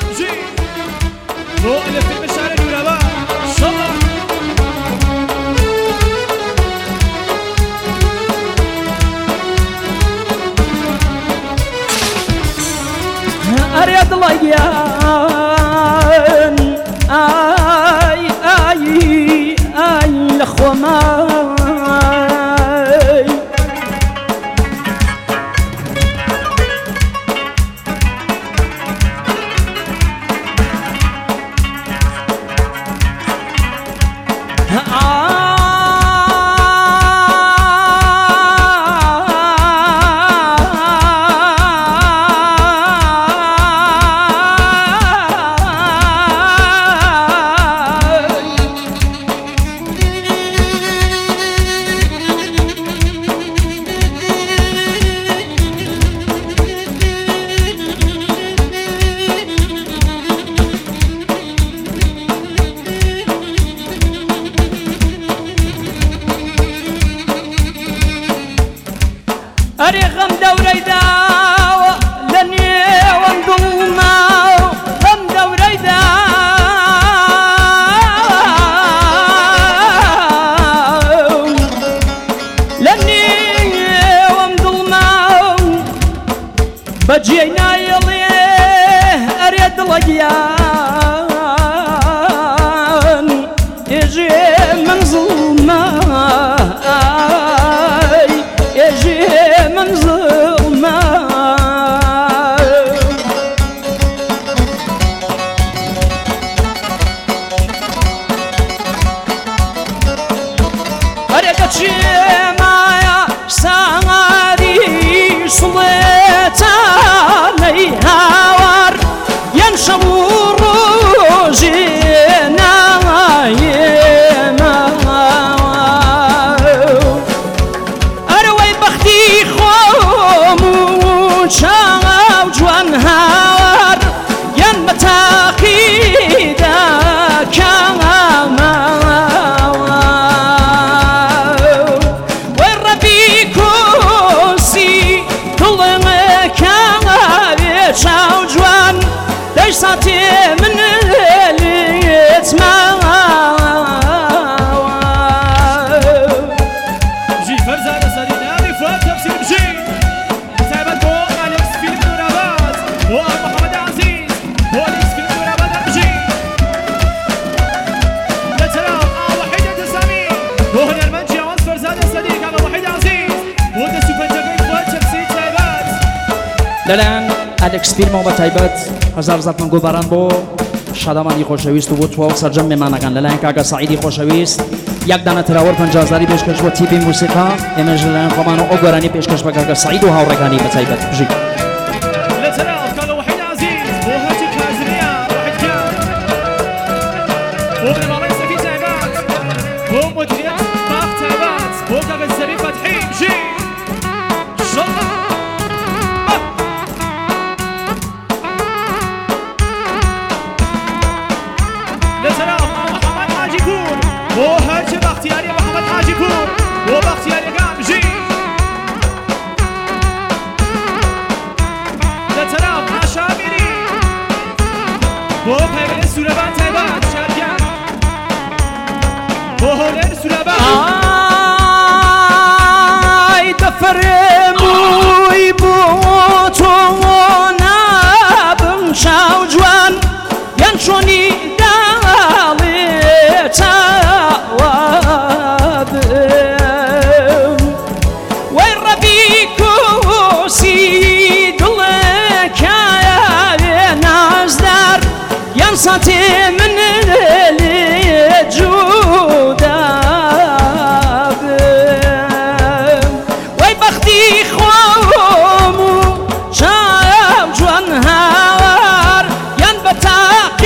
جي بو اللي في المشارع الوربا شالله أريد ليان آي لخوة ماي أري غم دوري داو لني وانضلنا غم دوري داو لني وانضلنا بجينا يلي أريد لجيان يجي من ظلمه يجي من ظلمه أريد معايا سعادي صليتاني هاور ينشور روجينا شاو جوان هاور ين بتاقيدا كاما والربي كوسي كل مكان شاو جوان ليش ساتي من الاتما جي فرزانة سرينا بفات تفسير بجي هو محمد عزيز هو اللي يسكن الوربا درجي لا ترى وحيد تسامي هو هنا المنجي عوض فرزانة صديق على وحيد عزيز هو ده سوبر جاكي فوات شمسي تايبات لالان الکس فیلم با تایبت هزار زد من گوبران بو شادمانی خوشویست و بود تو سرجم میمانگان لالان کاغا سعیدی خوشویست یک دانه تراور پنجازاری پیشکش با تیپی موسیقا امروز لالان خمانو اوگرانی پیشکش با کاغا سعید و هاورگانی با تایبت بجی لا ترى كان وحيد عزيز هو هاتي كازريا واحد كان هو من مالي سفي تايبات هو مديرية باق تايبات هو كاغا الزريف فتحي بجي شالله هو هرچه بختیاری محمد حاجی پور هو بختیاری گام جی لطرف عشامیری هو پیوله سوربان تیبات شرگم هو هولر سوربان آی دفرموی بوتو نابم شاو جوان ینشونی دالی توابم والربي كوسي دلك يا نازدار ينصتي من الجوداب وي بختي خوامو شاو جوان هاور ينبتا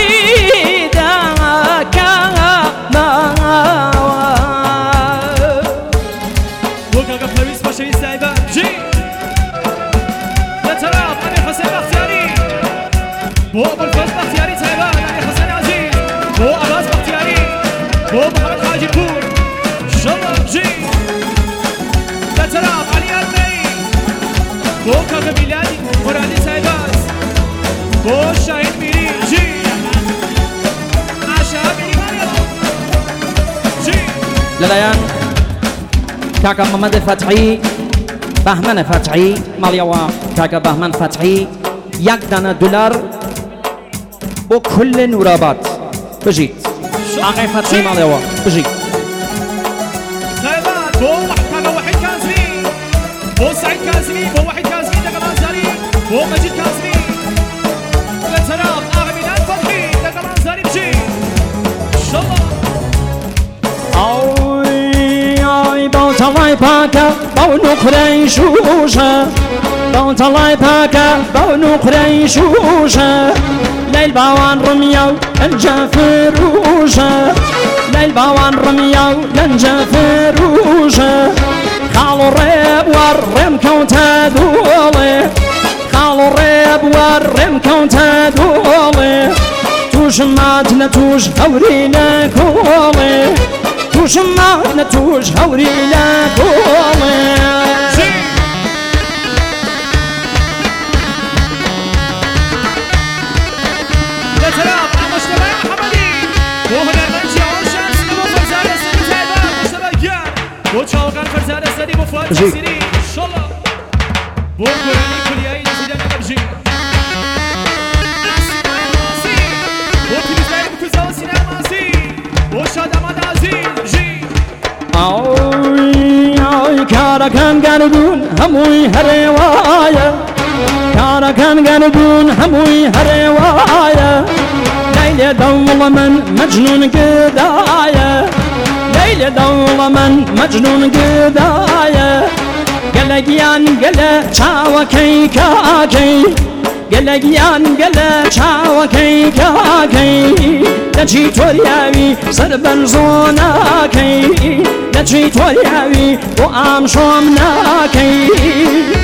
هو ابو الفضل بختياري تايبان علي حسن عزيز هو عباس بختياري هو محمد حاجي بور شالله جي لا تراب علي المي هو كاكا ميلادي مرادي تايبان هو شاهد ميري جي لەلایەن کاکە مەمەد فەتحی بەهمەنە فەتحی ماڵیەوە کاکە بەهمەن فەتحی $1 بۆ كل نورابات بژیت ئاقای فەتحی ماڵیەوە بژیت تایبەت بۆ کاکە وحید کازمی بۆ سعید کازمی بۆ وحید کازمی لەگەڵ ئازاری بۆ مەجید کازمی لە تەراف ئاغا میلاد فەتحی لەگەڵ ئازاری بژیت ئەی باوتەڵای پاکە باو نوقرەی شوشە باوتەڵای پاکە باو نوقرەی شوشە لەیل باوان ڕمیا و لەنجە فروشە لەیل باوان ڕمیا و لەنجە فروشە خاڵ و ڕێبوار ڕێم کەوتە دووڵێ خاڵ و ڕێبوار ڕێم کەوتە دووڵێ تووشم مات لە تووش هەوری لە کۆڵێ تووشم مات لە تووش هەوری لە کۆڵێ بۆ چاوەکان فەرزادە سەری بۆ فواد جەزیری ئینشەڵڵا بۆ گۆرانی کولیایی نەزیدان دەبژین بۆ پیرۆزبای بکوزەوە سینای مازی بۆ شادامان ئازیز بژین ئەی کارەکان گەردوون هەمووی هەرێوایە کارەکان گەردوون هەمووی هەرێوایە لەیلێ دەوڵە من مەجنون گدایە ليلة دولة من مجنون قدايا قلقيان قلا شاوكي كاكي قلقيان قلا شاوكي كاكي لجي تورياوي سربن زوناكي لجي تورياوي وام شومناكي